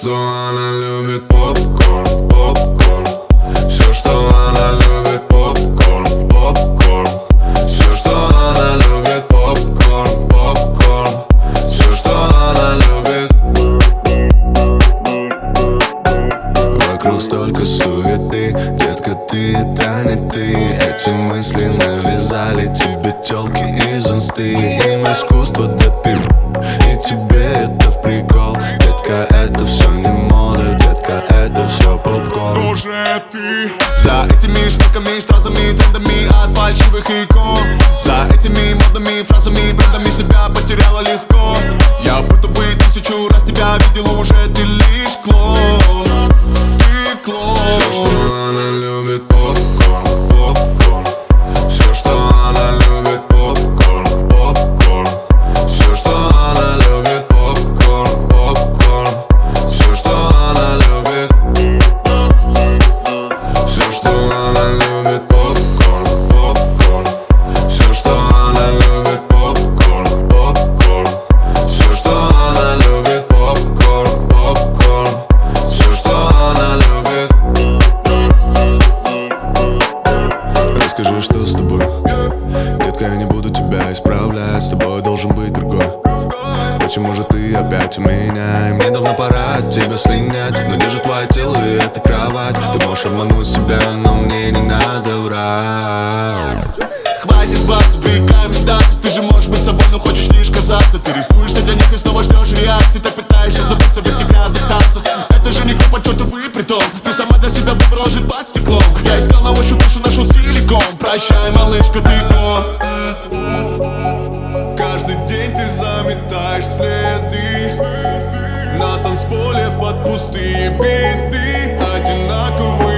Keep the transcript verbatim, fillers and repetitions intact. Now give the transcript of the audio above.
что она любит попкорн, попкорн. Все, что она любит попкорн, попкорн. Все, что она любит попкорн, попкорн. Все, что она любит. Вокруг столько суеты, детка, ты это не ты. Эти мысли навязали тебе тёлки из инсты. Им искусство допил, и тебе это в прикол. Детка, это все не мода, детка, это все попкорн. Тоже ты. За этими шмотками, стразами, трендами от фальшивых икон. За этими модными фразами, брендами себя потеряла легко. Я будто бы тысячу раз тебя видел уже, ты лишь клон. Ты клон. Все, что она любит попкорн, попкорн. Все, что она любит попкорн, попкорн. Все, что она любит попкорн, попкорн. Все, что она любит. Все, что она любит попкорн, попкорн. Все, что она любит попкорн, попкорн. Все, что она любит попкорн, попкорн. Все, что она любит. Расскажи, что с тобой? Детка, я не буду тебя исправлять, с тобой должен быть другой. Почему же ты опять у меня? И мне давно пора от тебя слинять. Но держит твое тело и эта кровать. Ты можешь обмануть себя, но мне не надо врать. Хватит баться, веками даться. Ты же можешь быть собой, но хочешь лишь казаться. Ты рисуешься для них и снова ждешь реакции. Ты пытаешься забыться в этих грязных танцах. Это же не глупо, чё ты выпритом. Ты сама для себя выбрала жить под стеклом. Я искал на ощупь душу, нашел силикон. Прощай, малышка, ты то. Каждый день ты заметаешь следы на танцполе под пустые биты. Одинаковые